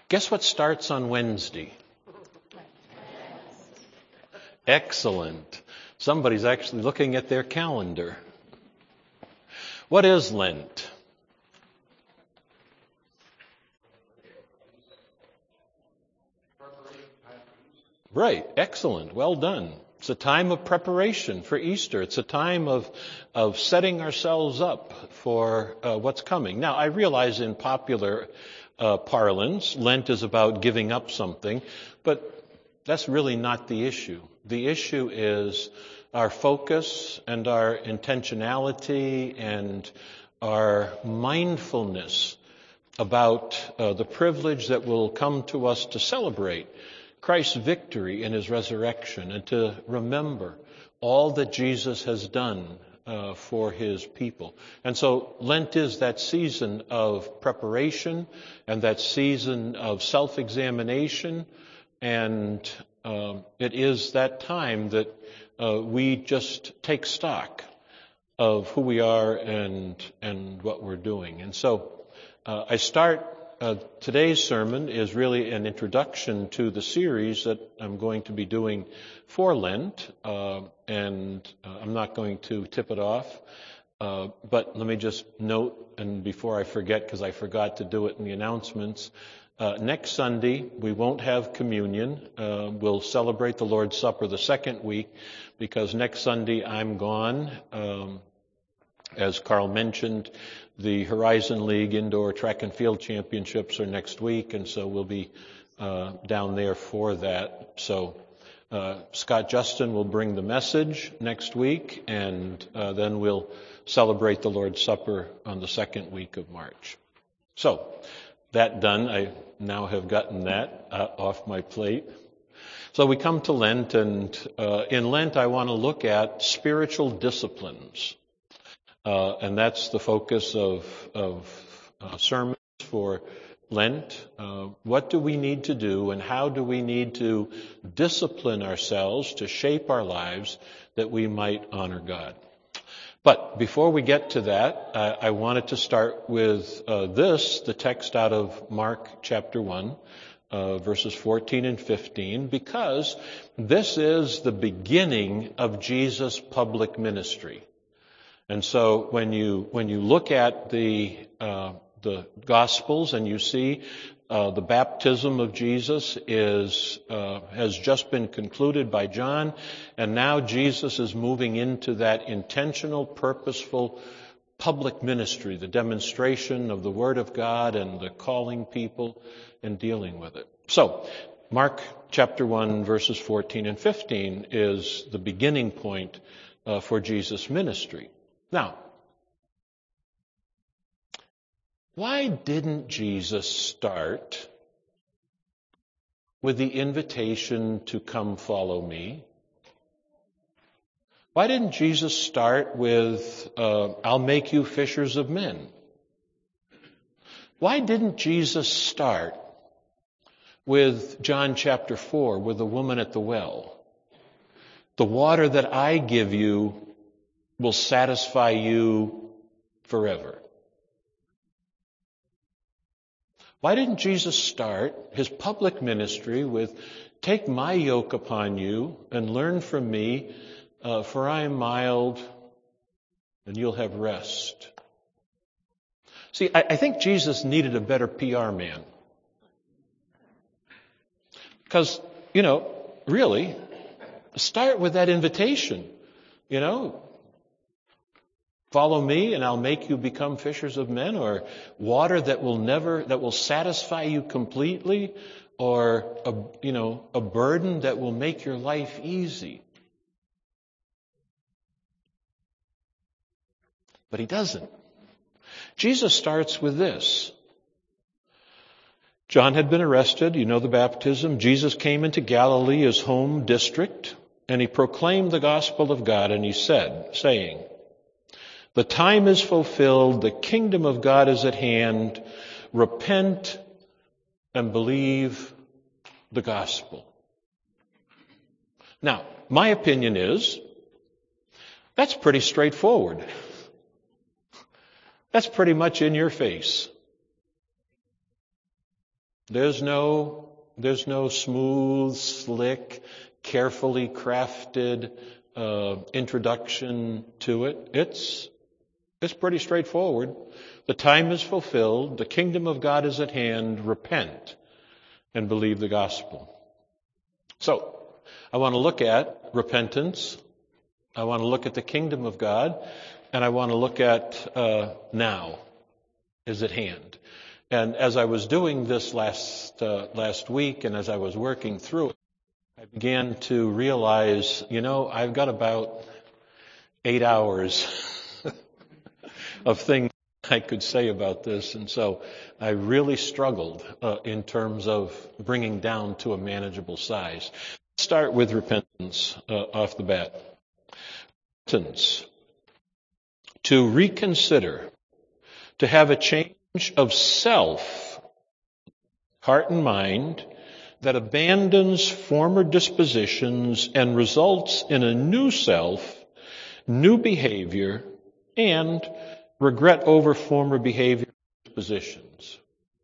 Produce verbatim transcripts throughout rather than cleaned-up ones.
Guess what starts on Wednesday? Excellent. Somebody's actually looking at their calendar. What is Lent? Right. Excellent. Well done. It's a time of preparation for Easter. It's a time of of setting ourselves up for uh, what's coming. Now, I realize in popular uh, parlance, Lent is about giving up something, but that's really not the issue. The issue is our focus and our intentionality and our mindfulness about uh, the privilege that will come to us to celebrate Christ's victory in his resurrection and to remember all that Jesus has done uh, for his people. And so Lent is that season of preparation and that season of self-examination, and um, it is that time that uh, we just take stock of who we are and and what we're doing. And so uh, I start Uh, today's sermon is really an introduction to the series that I'm going to be doing for Lent, uh, and uh, I'm not going to tip it off, uh, but let me just note, and before I forget, because I forgot to do it in the announcements, uh, next Sunday we won't have communion. Uh, we'll celebrate the Lord's Supper the second week, because next Sunday I'm gone. Um, As Carl mentioned, the Horizon League Indoor Track and Field Championships are next week, and so we'll be uh, down there for that. So uh, Scott Justin will bring the message next week, and uh, then we'll celebrate the Lord's Supper on the second week of March. So, that done, I now have gotten that uh, off my plate. So we come to Lent, and uh, in Lent I want to look at spiritual disciplines. Uh, and that's the focus of, of uh, sermons for Lent. Uh, what do we need to do, and how do we need to discipline ourselves to shape our lives that we might honor God? But before we get to that, uh, I wanted to start with uh, this, the text out of Mark chapter one, uh, verses fourteen and fifteen, because this is the beginning of Jesus' public ministry. And so when you when you look at the uh, the Gospels and you see uh, the baptism of Jesus is uh, has just been concluded by John, and now Jesus is moving into that intentional, purposeful public ministry, the demonstration of the Word of God and the calling people and dealing with it. So Mark chapter one, verses fourteen and fifteen is the beginning point uh, for Jesus' ministry. Now, why didn't Jesus start with the invitation to come follow me? Why didn't Jesus start with, uh, I'll make you fishers of men? Why didn't Jesus start with John chapter four, with the woman at the well? The water that I give you will satisfy you forever. Why didn't Jesus start his public ministry with, take my yoke upon you and learn from me, uh, for I am mild and you'll have rest? See, I, I think Jesus needed a better P R man. Because, you know, really, start with that invitation, you know, follow me and I'll make you become fishers of men, or water that will never, that will satisfy you completely, or a, you know, a burden that will make your life easy. But he doesn't. Jesus starts with this. John had been arrested, you know the baptism. Jesus came into Galilee, his home district, and he proclaimed the gospel of God, and he said, saying, the time is fulfilled, the kingdom of God is at hand, repent and believe the gospel. Now, my opinion is, that's pretty straightforward. That's pretty much in your face. There's no, there's no smooth, slick, carefully crafted uh, introduction to it. It's, it's pretty straightforward. The time is fulfilled. The kingdom of God is at hand. Repent and believe the gospel. So, I want to look at repentance. I want to look at the kingdom of God. And I want to look at uh, now is at hand. And as I was doing this last uh, last week, and as I was working through it, I began to realize, you know, I've got about eight hours of things I could say about this. And so I really struggled uh, in terms of bringing down to a manageable size. Let's start with repentance uh, off the bat. Repentance. To reconsider, to have a change of self, heart and mind, that abandons former dispositions and results in a new self, new behavior, and regret over former behavior and dispositions.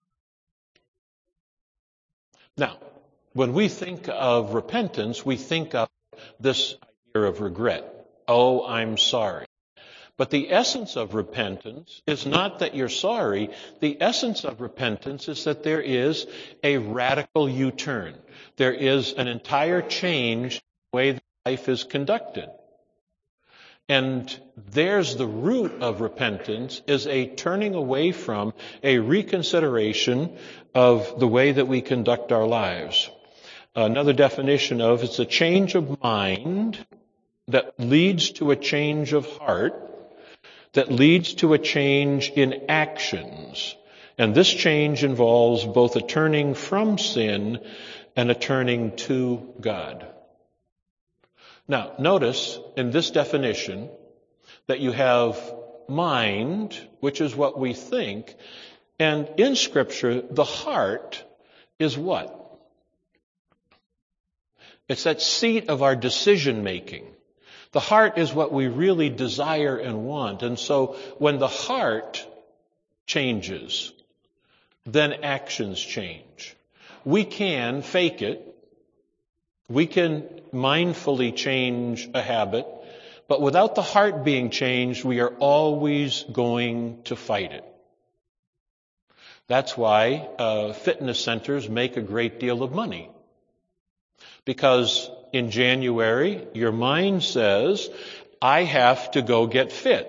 Now, when we think of repentance, we think of this idea of regret. Oh, I'm sorry. But the essence of repentance is not that you're sorry. The essence of repentance is that there is a radical U-turn. There is an entire change in the way that life is conducted. And there's the root of repentance, is a turning away from, a reconsideration of the way that we conduct our lives. Another definition of it's a change of mind that leads to a change of heart, that leads to a change in actions. And this change involves both a turning from sin and a turning to God. Now, notice in this definition that you have mind, which is what we think, and in Scripture, the heart is what? It's that seat of our decision making. The heart is what we really desire and want. And so when the heart changes, then actions change. We can fake it. We can mindfully change a habit. But without the heart being changed, we are always going to fight it. That's why uh, fitness centers make a great deal of money. Because in January, your mind says, I have to go get fit.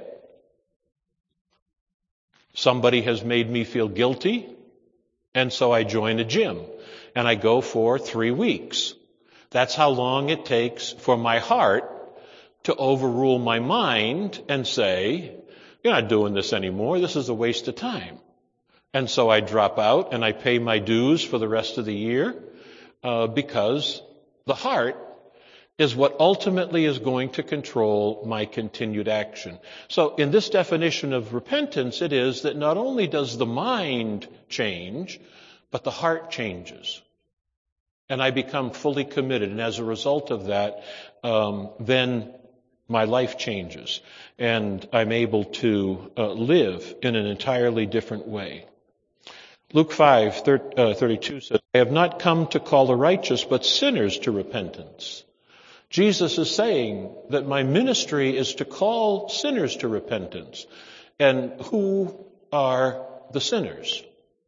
Somebody has made me feel guilty, and so I join a gym, and I go for three weeks. That's how long it takes for my heart to overrule my mind and say, you're not doing this anymore, this is a waste of time. And so I drop out, and I pay my dues for the rest of the year, uh, because the heart is what ultimately is going to control my continued action. So in this definition of repentance, it is that not only does the mind change, but the heart changes. And I become fully committed. And as a result of that, um, then my life changes. And I'm able to uh, live in an entirely different way. Luke five thirty-two says, I have not come to call the righteous, but sinners to repentance. Jesus is saying that my ministry is to call sinners to repentance. And who are the sinners?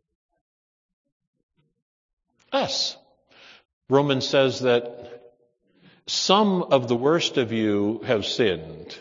Us. Romans says that some of the worst of you have sinned.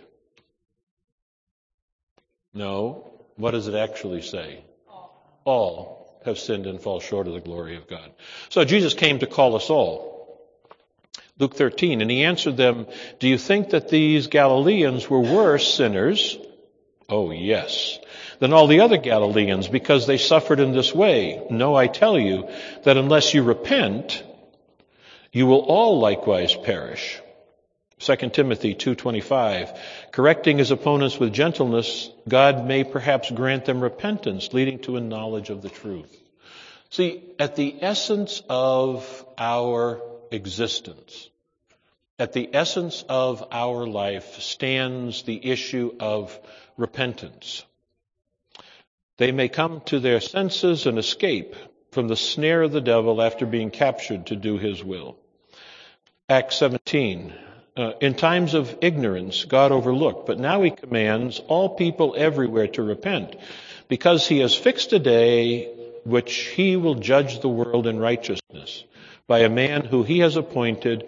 No. What does it actually say? All. All have sinned and fall short of the glory of God. So Jesus came to call us all. Luke thirteen, and he answered them, do you think that these Galileans were worse sinners? Oh, yes. Than all the other Galileans, because they suffered in this way. No, I tell you that unless you repent, you will all likewise perish. Second Timothy two twenty-five, correcting his opponents with gentleness, God may perhaps grant them repentance, leading to a knowledge of the truth. See, at the essence of our existence, at the essence of our life stands the issue of repentance. They may come to their senses and escape, from the snare of the devil after being captured to do his will. Acts seventeen. Uh, in times of ignorance, God overlooked, but now he commands all people everywhere to repent, because he has fixed a day which he will judge the world in righteousness by a man who he has appointed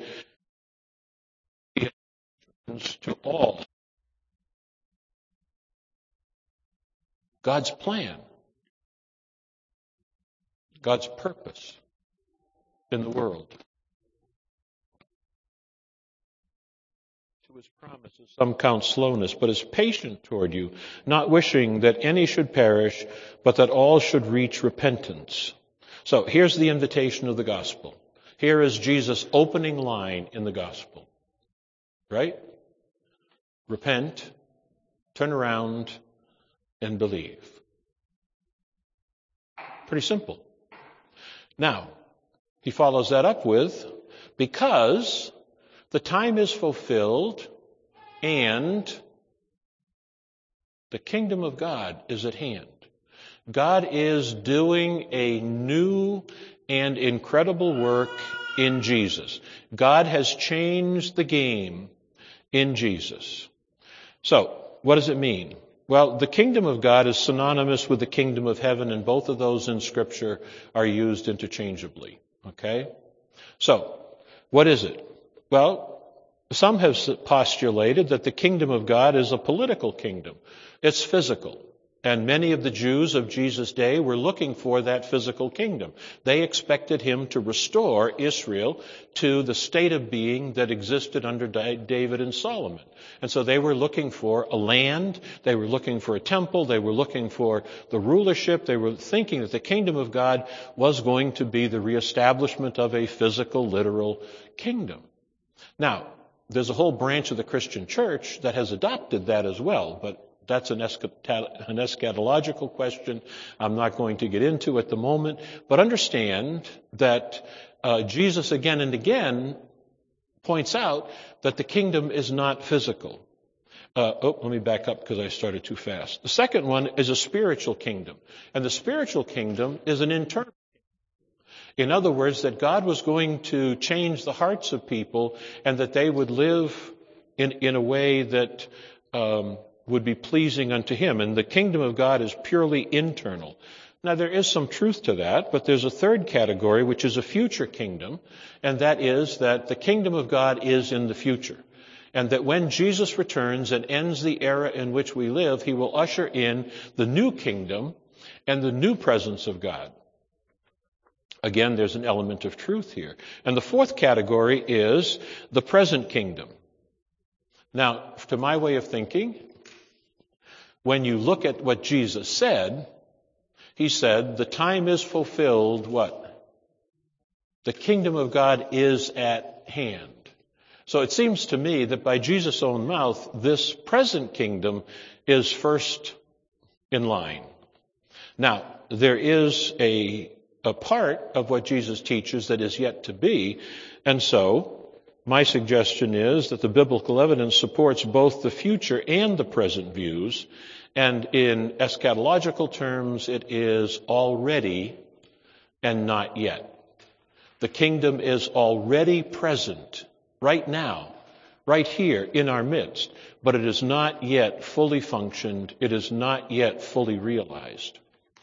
to all. God's plan, God's purpose in the world. To his promises, some count slowness, but is patient toward you, not wishing that any should perish, but that all should reach repentance. So here's the invitation of the gospel. Here is Jesus' opening line in the gospel. Right? Repent, turn around, and believe. Pretty simple. Now, he follows that up with, because the time is fulfilled and the kingdom of God is at hand. God is doing a new and incredible work in Jesus. God has changed the game in Jesus. So, what does it mean? Well, the kingdom of God is synonymous with the kingdom of heaven, and both of those in Scripture are used interchangeably. Okay? So, what is it? Well, some have postulated that the kingdom of God is a political kingdom. It's physical. And many of the Jews of Jesus' day were looking for that physical kingdom. They expected him to restore Israel to the state of being that existed under David and Solomon. And so they were looking for a land, they were looking for a temple, they were looking for the rulership, they were thinking that the kingdom of God was going to be the reestablishment of a physical, literal kingdom. Now, there's a whole branch of the Christian church that has adopted that as well, but that's an eschatological question I'm not going to get into at the moment. But understand that uh, Jesus again and again points out that the kingdom is not physical. Uh, oh, let me back up because I started too fast. The second one is a spiritual kingdom. And the spiritual kingdom is an internal kingdom. In other words, that God was going to change the hearts of people and that they would live in, in a way that um, would be pleasing unto him. And the kingdom of God is purely internal. Now, there is some truth to that, but there's a third category, which is a future kingdom, and that is that the kingdom of God is in the future. And that when Jesus returns and ends the era in which we live, he will usher in the new kingdom and the new presence of God. Again, there's an element of truth here. And the fourth category is the present kingdom. Now, to my way of thinking, when you look at what Jesus said, he said, the time is fulfilled, what? The kingdom of God is at hand. So it seems to me that by Jesus' own mouth, this present kingdom is first in line. Now, there is a, a part of what Jesus teaches that is yet to be, and so my suggestion is that the biblical evidence supports both the future and the present views, and in eschatological terms, it is already and not yet. The kingdom is already present right now, right here in our midst, but it is not yet fully functioned. It is not yet fully realized.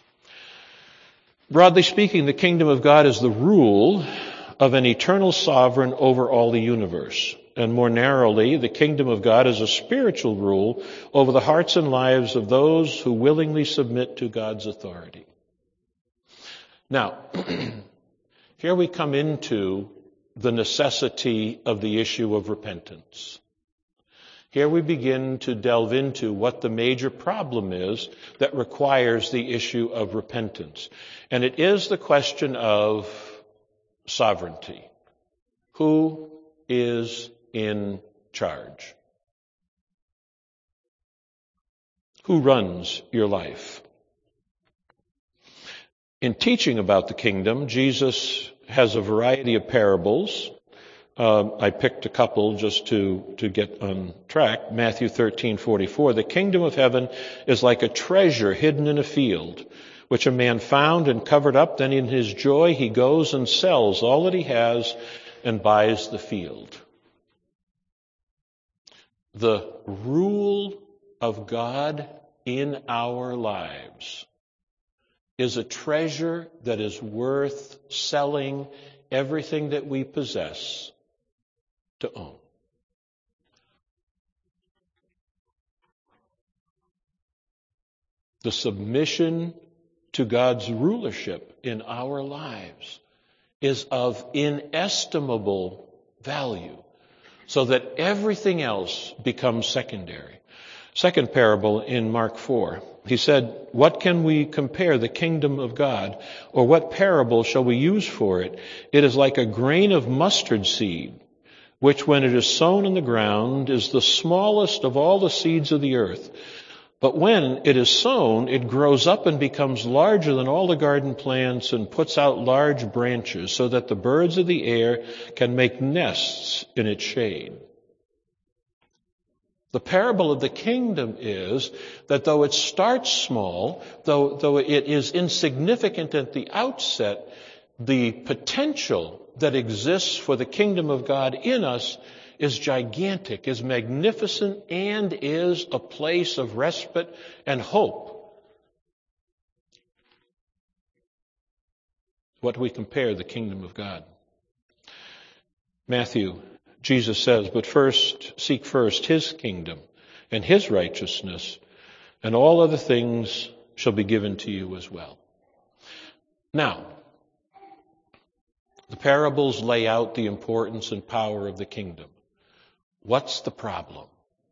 Broadly speaking, the kingdom of God is the rule of an eternal sovereign over all the universe. And more narrowly, the kingdom of God is a spiritual rule over the hearts and lives of those who willingly submit to God's authority. Now, here we come into the necessity of the issue of repentance. Here we begin to delve into what the major problem is that requires the issue of repentance. And it is the question of sovereignty. Who is in charge? Who runs your life? In teaching about the kingdom, Jesus has a variety of parables. Um, I picked a couple just to, to get on track. Matthew thirteen forty-four. The kingdom of heaven is like a treasure hidden in a field, which a man found and covered up. Then in his joy he goes and sells all that he has and buys the field. The rule of God in our lives is a treasure that is worth selling everything that we possess to own. The submission to God's rulership in our lives is of inestimable value, so that everything else becomes secondary. Second parable in Mark four. He said, "What can we compare the kingdom of God, or what parable shall we use for it? It is like a grain of mustard seed, which when it is sown in the ground is the smallest of all the seeds of the earth. But when it is sown, it grows up and becomes larger than all the garden plants and puts out large branches so that the birds of the air can make nests in its shade." The parable of the kingdom is that though it starts small, though, though it is insignificant at the outset, the potential that exists for the kingdom of God in us is gigantic, is magnificent, and is a place of respite and hope. What do we compare the kingdom of God? Matthew, Jesus says, "But first, seek first his kingdom and his righteousness, and all other things shall be given to you as well." Now, the parables lay out the importance and power of the kingdom. What's the problem?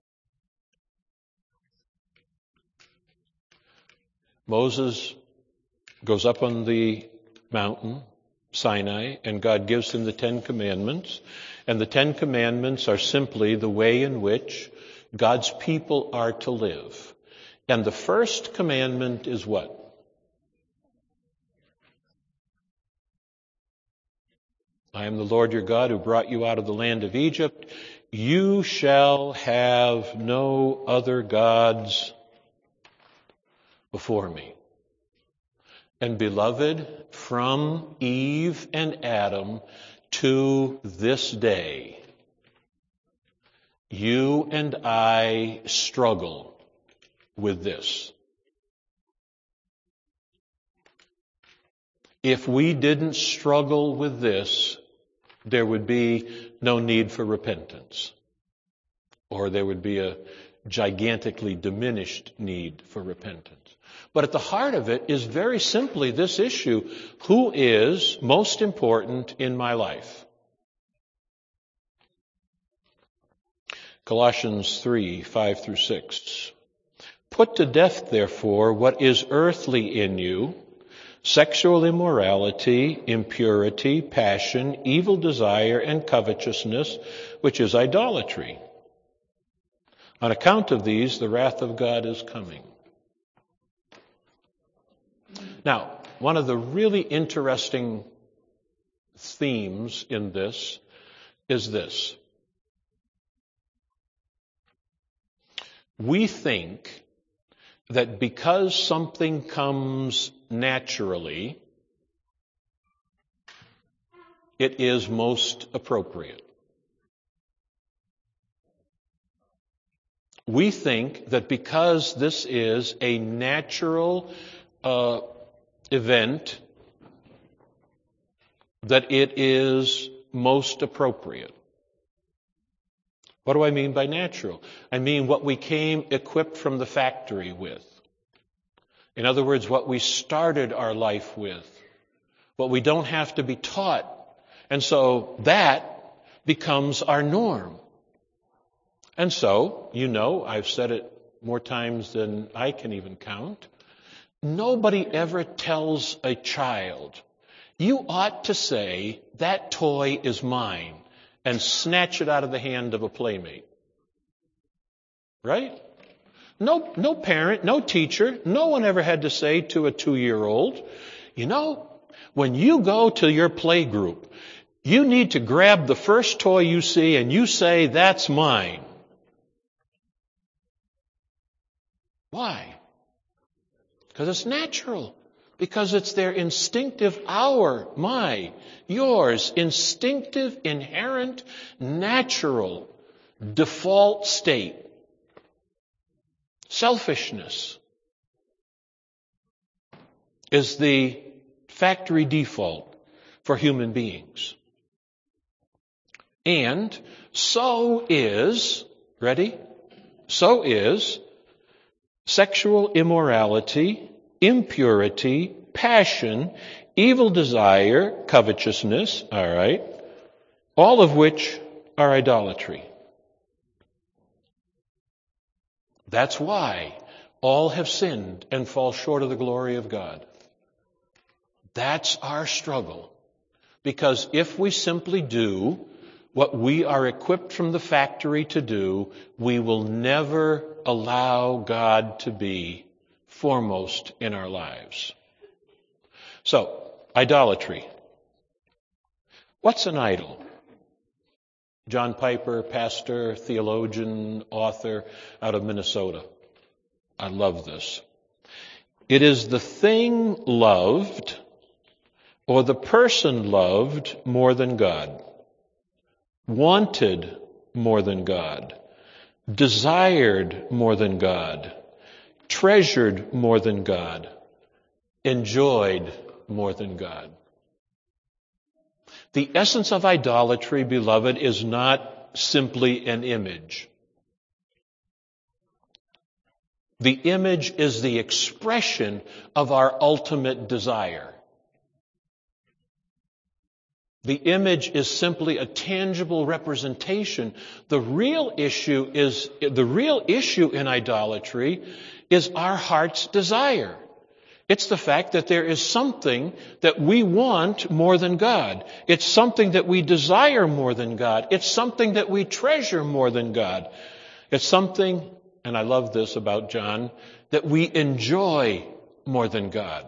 Moses goes up on the mountain, Sinai, and God gives him the Ten Commandments. And the Ten Commandments are simply the way in which God's people are to live. And the first commandment is what? "I am the Lord your God who brought you out of the land of Egypt. You shall have no other gods before me." And beloved, from Eve and Adam to this day, you and I struggle with this. If we didn't struggle with this, there would be no need for repentance, or there would be a gigantically diminished need for repentance. But at the heart of it is very simply this issue: who is most important in my life? Colossians three, five through six. "Put to death, therefore, what is earthly in you: sexual immorality, impurity, passion, evil desire, and covetousness, which is idolatry. On account of these, the wrath of God is coming." Now, one of the really interesting themes in this is this. We think that because something comes naturally, it is most appropriate. We think that because this is a natural uh, event, that it is most appropriate. What do I mean by natural? I mean what we came equipped from the factory with. In other words, what we started our life with, what we don't have to be taught. And so that becomes our norm. And so, you know, I've said it more times than I can even count, nobody ever tells a child, "You ought to say, that toy is mine," and snatch it out of the hand of a playmate. Right? No, no parent, no teacher, no one ever had to say to a two-year-old, "You know, when you go to your play group, you need to grab the first toy you see and you say, 'That's mine.'" Why? Because it's natural. Because it's their instinctive, our, my, yours, instinctive, inherent, natural, default state. Selfishness is the factory default for human beings. And so is, ready? So is sexual immorality, impurity, passion, evil desire, covetousness, all right, all of which are idolatry. That's why all have sinned and fall short of the glory of God. That's our struggle. Because if we simply do what we are equipped from the factory to do, we will never allow God to be foremost in our lives. So, idolatry. What's an idol? John Piper, pastor, theologian, author out of Minnesota. I love this. It is the thing loved or the person loved more than God, wanted more than God, desired more than God, treasured more than God, enjoyed more than God. The essence of idolatry, beloved, is not simply an image. The image is the expression of our ultimate desire. The image is simply a tangible representation. The real issue is, the real issue in idolatry is our heart's desire. It's the fact that there is something that we want more than God. It's something that we desire more than God. It's something that we treasure more than God. It's something, and I love this about John, that we enjoy more than God.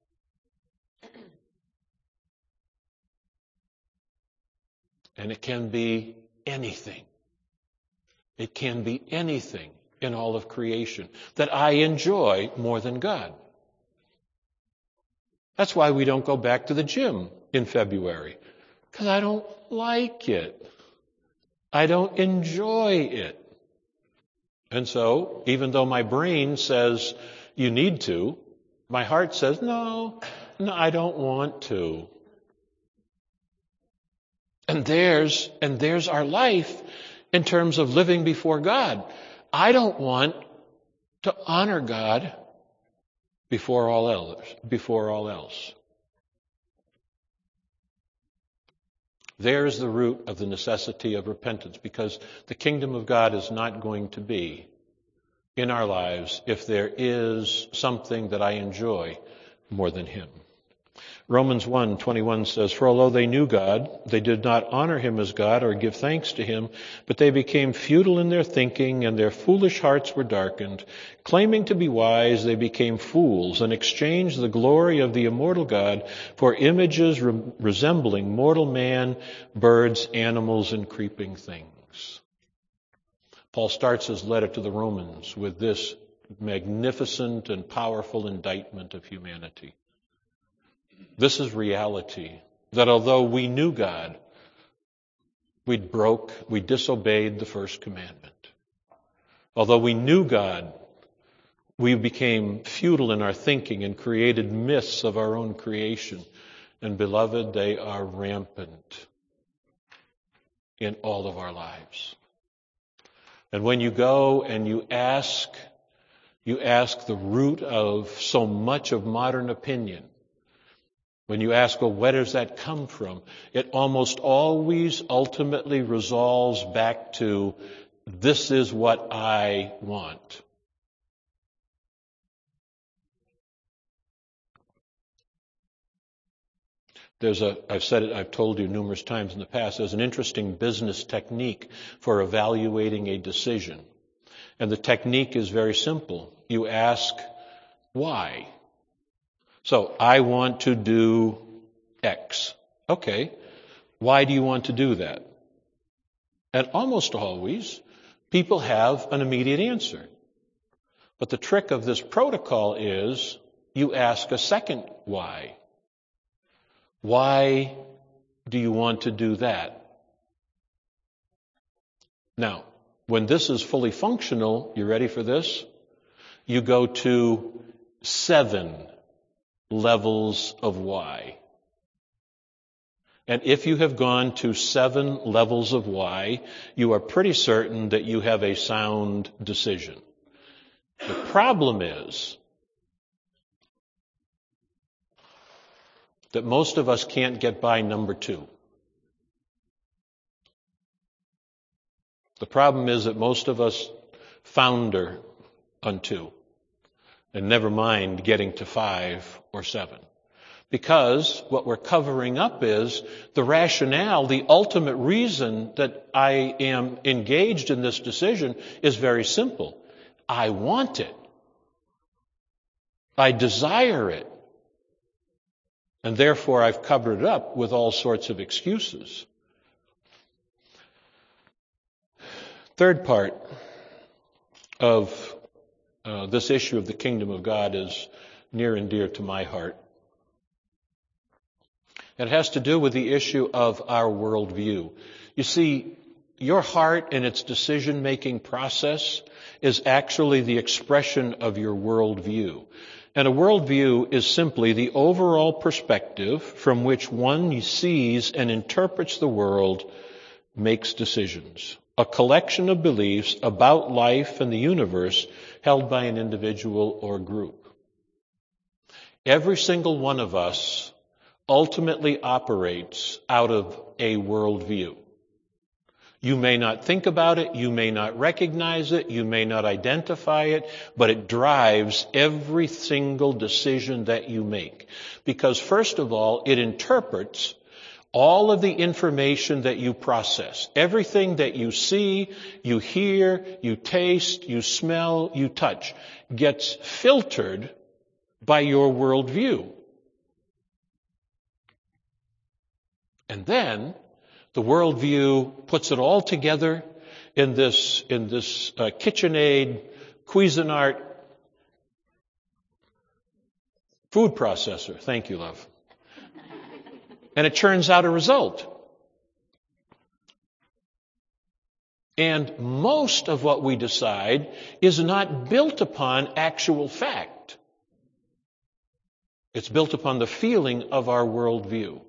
And it can be anything. It can be anything in all of creation that I enjoy more than God. That's why we don't go back to the gym in February. Because I don't like it. I don't enjoy it. And so, even though my brain says, you need to, my heart says, no, no, I don't want to. And there's, and there's our life in terms of living before God. I don't want to honor God before all else, before all else. There's the root of the necessity of repentance, because the kingdom of God is not going to be in our lives if there is something that I enjoy more than Him. Romans one twenty-one says, "For although they knew God, they did not honor Him as God or give thanks to Him, but they became futile in their thinking, and their foolish hearts were darkened. Claiming to be wise, they became fools and exchanged the glory of the immortal God for images re- resembling mortal man, birds, animals, and creeping things." Paul starts his letter to the Romans with this magnificent and powerful indictment of humanity. This is reality, that although we knew God, we broke, we disobeyed the first commandment. Although we knew God, we became futile in our thinking and created myths of our own creation. And beloved, they are rampant in all of our lives. And when you go and you ask, you ask the root of so much of modern opinion, when you ask, well, where does that come from? It almost always ultimately resolves back to, this is what I want. There's a, I've said it, I've told you numerous times in the past, there's an interesting business technique for evaluating a decision. And the technique is very simple. You ask, why? So, I want to do X. Okay. Why do you want to do that? And almost always, people have an immediate answer. But the trick of this protocol is, you ask a second why. Why do you want to do that? Now, when this is fully functional, you ready for this? You go to seven levels of why. And if you have gone to seven levels of why, you are pretty certain that you have a sound decision. The problem is that most of us can't get by number two. The problem is that most of us founder on two, and never mind getting to five or seven. Because what we're covering up is the rationale, the ultimate reason that I am engaged in this decision is very simple. I want it. I desire it. And therefore I've covered it up with all sorts of excuses. Third part of uh, this issue of the kingdom of God is near and dear to my heart. It has to do with the issue of our worldview. You see, your heart and its decision-making process is actually the expression of your worldview. And a worldview is simply the overall perspective from which one sees and interprets the world, makes decisions. A collection of beliefs about life and the universe held by an individual or group. Every single one of us ultimately operates out of a worldview. You may not think about it, you may not recognize it, you may not identify it, but it drives every single decision that you make. Because first of all, it interprets all of the information that you process. Everything that you see, you hear, you taste, you smell, you touch gets filtered by your worldview. And then the worldview puts it all together in this, in this uh, KitchenAid, Cuisinart food processor. Thank you, love. And it churns out a result. And most of what we decide is not built upon actual fact. It's built upon the feeling of our worldview.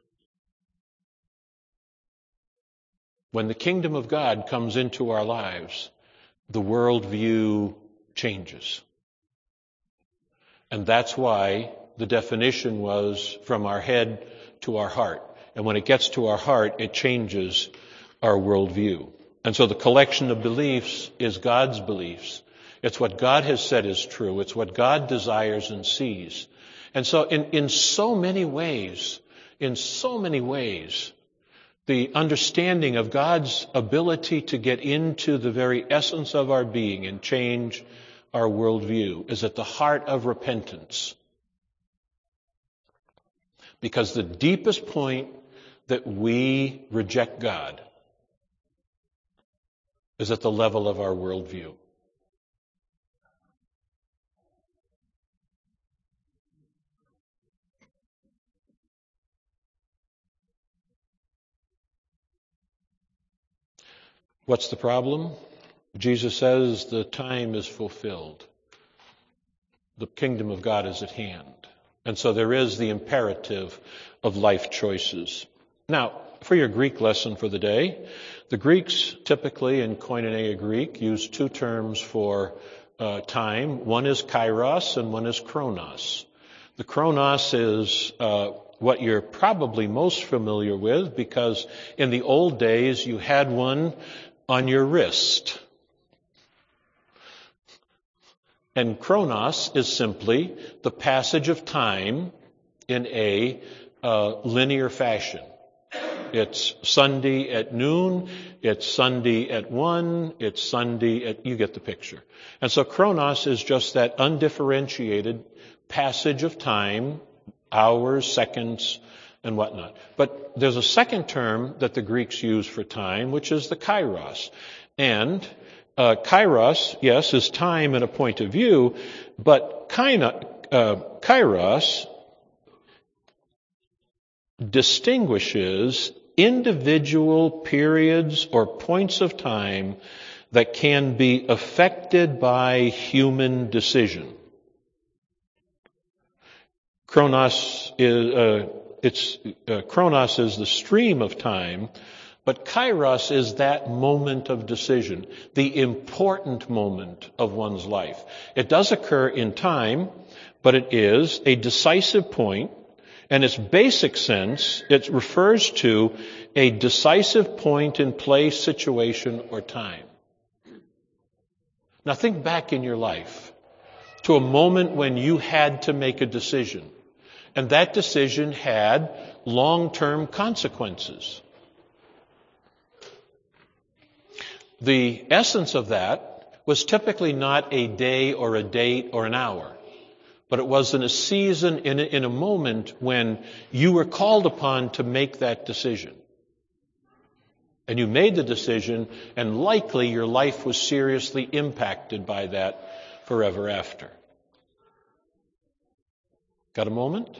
When the kingdom of God comes into our lives, the worldview changes. And that's why the definition was from our head to our heart. And when it gets to our heart, it changes our worldview. And so the collection of beliefs is God's beliefs. It's what God has said is true. It's what God desires and sees. And so in, in so many ways, in so many ways, the understanding of God's ability to get into the very essence of our being and change our worldview is at the heart of repentance. Because the deepest point that we reject God is at the level of our worldview. What's the problem? Jesus says the time is fulfilled. The kingdom of God is at hand. And so there is the imperative of life choices. Now, for your Greek lesson for the day, the Greeks typically in Koinonia Greek use two terms for uh, time. One is kairos and one is chronos. The chronos is uh, what you're probably most familiar with because in the old days you had one on your wrist. And chronos is simply the passage of time in a uh, linear fashion. It's Sunday at noon, it's Sunday at one, it's Sunday at, you get the picture. And so chronos is just that undifferentiated passage of time, hours, seconds, and whatnot. But there's a second term that the Greeks use for time, which is the kairos. And uh, kairos, yes, is time in a point of view, but kaina, uh, Kairos distinguishes individual periods or points of time that can be affected by human decision. Chronos is, uh, it's, uh, Chronos is the stream of time, but Kairos is that moment of decision, the important moment of one's life. It does occur in time, but it is a decisive point. In its basic sense, it refers to a decisive point in place, situation, or time. Now think back in your life to a moment when you had to make a decision, and that decision had long-term consequences. The essence of that was typically not a day or a date or an hour, but it was in a season, in a, in a moment when you were called upon to make that decision. And you made the decision, and likely your life was seriously impacted by that forever after. Got a moment?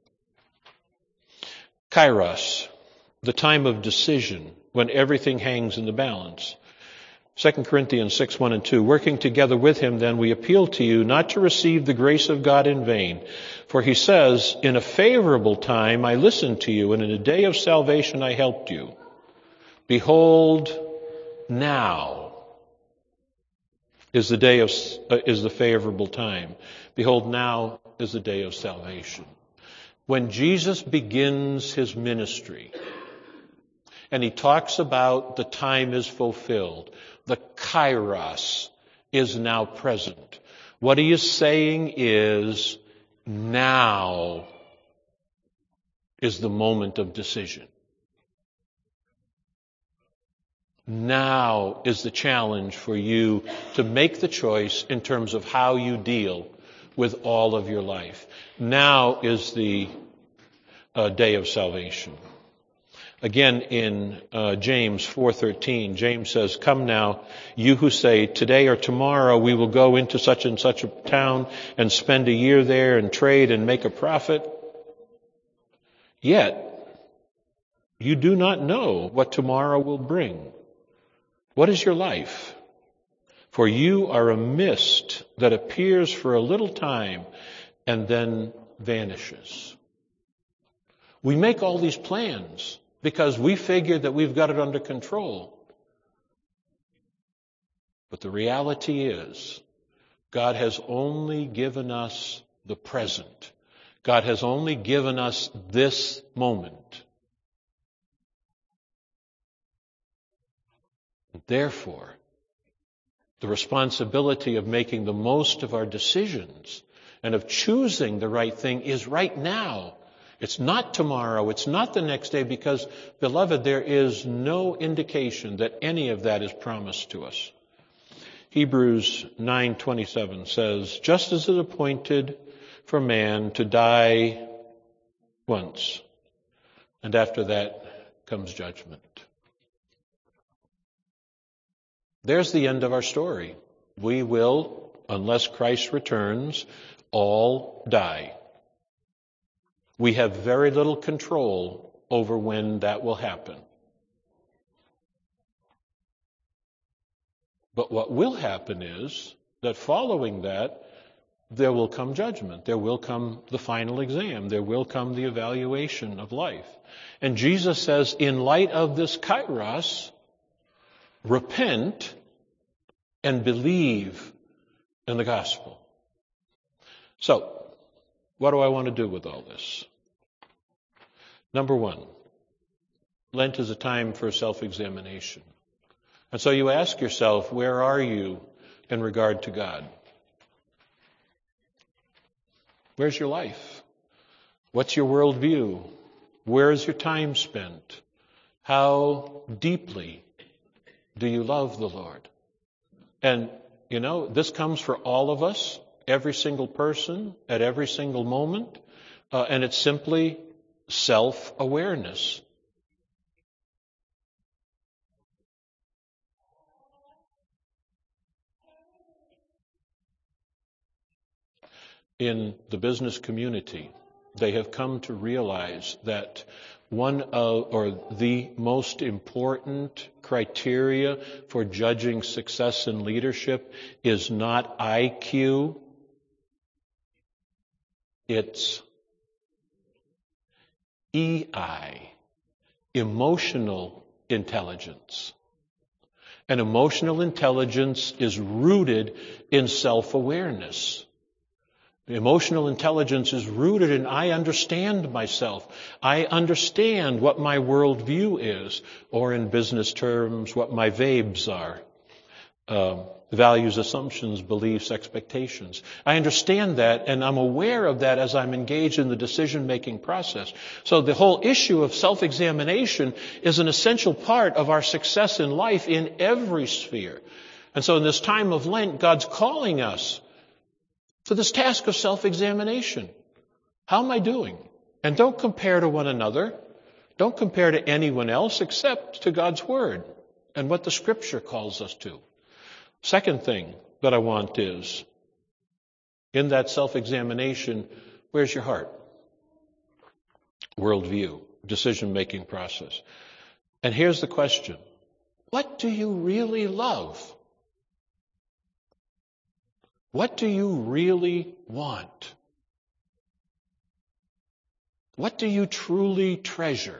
Kairos, the time of decision, when everything hangs in the balance. Second Corinthians six, one and two, working together with him, then we appeal to you not to receive the grace of God in vain. For he says, in a favorable time I listened to you, and in a day of salvation I helped you. Behold, now is the day of, uh, is the favorable time. Behold, now is the day of salvation. When Jesus begins his ministry, and he talks about the time is fulfilled, the Kairos is now present. What he is saying is, now is the moment of decision. Now is the challenge for you to make the choice in terms of how you deal with all of your life. Now is the uh, day of salvation. Again, in uh, James four thirteen, James says, come now, you who say, today or tomorrow we will go into such and such a town and spend a year there and trade and make a profit. Yet, you do not know what tomorrow will bring. What is your life? For you are a mist that appears for a little time and then vanishes. We make all these plans because we figure that we've got it under control. But the reality is, God has only given us the present. God has only given us this moment. Therefore, the responsibility of making the most of our decisions and of choosing the right thing is right now. It's not tomorrow. It's not the next day because, beloved, there is no indication that any of that is promised to us. Hebrews nine twenty-seven says, just as it is appointed for man to die once, and after that comes judgment. There's the end of our story. We will, unless Christ returns, all die. We have very little control over when that will happen. But what will happen is that following that, there will come judgment. There will come the final exam. There will come the evaluation of life. And Jesus says, in light of this kairos, repent and believe in the gospel. So, what do I want to do with all this? Number one, Lent is a time for self-examination. And so you ask yourself, where are you in regard to God? Where's your life? What's your worldview? Where is your time spent? How deeply do you love the Lord? And, you know, this comes for all of us, every single person, at every single moment, uh, and it's simply self-awareness. in the business community, they have come to realize that one of, or the most important criteria for judging success in leadership is not I Q, it's E I, emotional intelligence. And emotional intelligence is rooted in self-awareness. Emotional intelligence is rooted in I understand myself. I understand what my worldview is, or in business terms, what my V A Bes are. Um, values, assumptions, beliefs, expectations. I understand that, and I'm aware of that as I'm engaged in the decision-making process. So the whole issue of self-examination is an essential part of our success in life in every sphere. And so in this time of Lent, God's calling us to this task of self-examination. How am I doing? And don't compare to one another. Don't compare to anyone else except to God's Word and what the Scripture calls us to. Second thing that I want is, in that self-examination, where's your heart? Worldview, decision-making process. And here's the question. What do you really love? What do you really want? What do you truly treasure?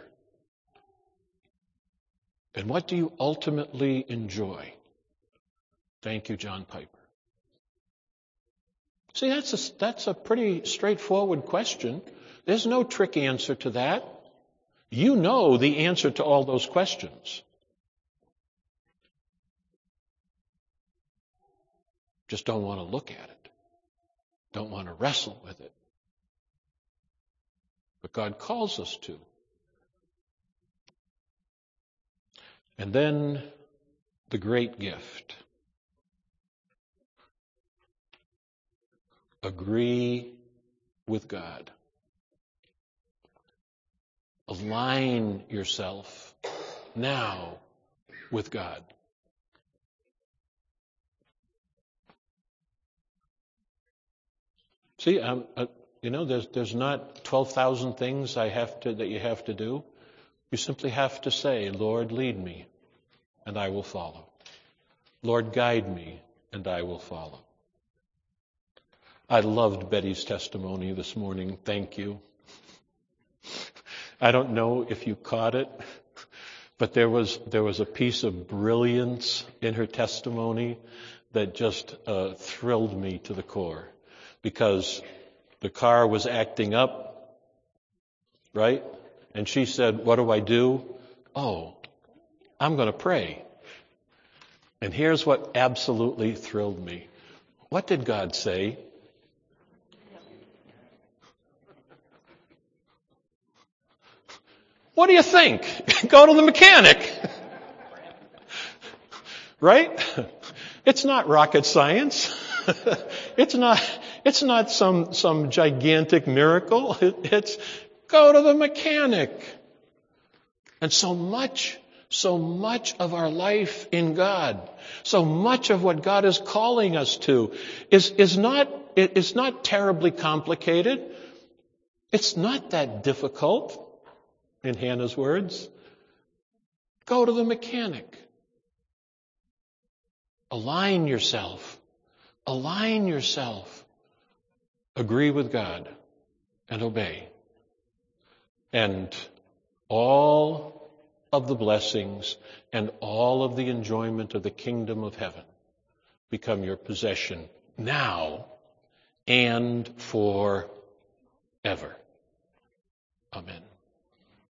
And what do you ultimately enjoy? Thank you, John Piper. See, that's a, that's a pretty straightforward question. There's no trick answer to that. You know the answer to all those questions. Just don't want to look at it. Don't want to wrestle with it. But God calls us to. And then the great gift. Agree with God. Align yourself now with God. See, um, uh, you know, there's there's not twelve thousand things I have to that you have to do. You simply have to say, Lord, lead me, and I will follow. Lord, guide me, and I will follow. I loved Betty's testimony this morning. Thank you. I don't know if you caught it, but there was there was a piece of brilliance in her testimony that just uh, thrilled me to the core, because the car was acting up, right? And she said, "What do I do?" "Oh, I'm going to pray." And here's what absolutely thrilled me. What did God say? What do you think? Go to the mechanic. Right? It's not rocket science. It's not, it's not some, some gigantic miracle. It, it's go to the mechanic. And so much, so much of our life in God, so much of what God is calling us to is, is not, it, it's not terribly complicated. It's not that difficult. In Hannah's words, go to the mechanic. Align yourself. Align yourself. Agree with God and obey. And all of the blessings and all of the enjoyment of the kingdom of heaven become your possession now and forever. Amen.